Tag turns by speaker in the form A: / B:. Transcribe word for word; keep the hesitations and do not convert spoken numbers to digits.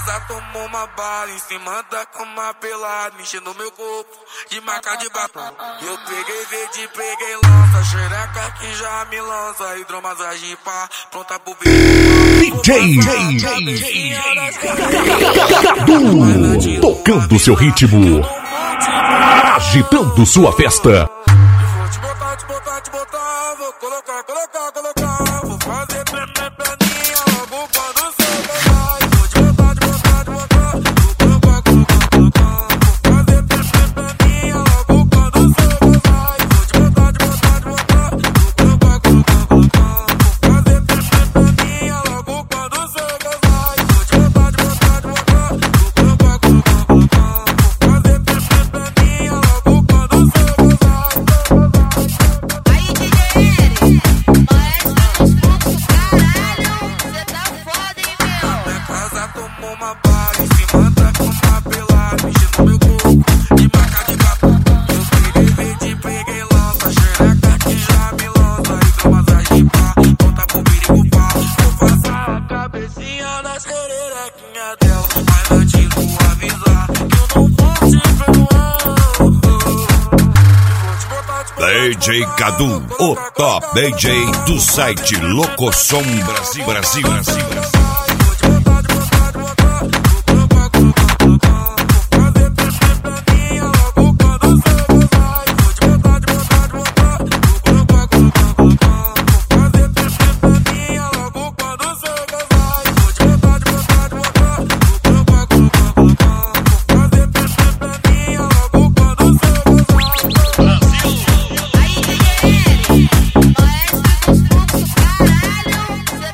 A: casa tomou uma bala em cima da cama pelada, mexendo meu corpo de marca de batom. Eu peguei verde, peguei lança, xereca que já me lança, hidromassagem pá, pronta pro vídeo.
B: D J Cadu, tocando seu ritmo, agitando sua festa.
A: Vou te botar, te botar, te botar, vou colocar, colocar, colocar, vou fazer perninha, perninha, logo quando você vai. Vou te botar, te botar, te botar, vou colocar, colocar, colocar, vou fazer perninha, perninha, logo quando você vai. Vou te botar, te botar, te botar, vou colocar, colocar, colocar, vou fazer perninha, perninha, logo quando você vai. Vou te botar, te botar, te botar, vou colocar, colocar, colocar, vou fazer perninha, perninha, logo quando você vai. Tomou uma bala em cima da cama pelada, mexendo meu corpo de marca de batom. Eu peguei verde, peguei lança, xereca que já me lança, hidromassagem pá, pronta pro perigo pá. Eu faço a cabecinha na xerequinha dela, mas antes vou avisar que eu não vou te perdoar.
B: D J Cadu, o top D J do site Locosom Brasil, Brasil, Brasil.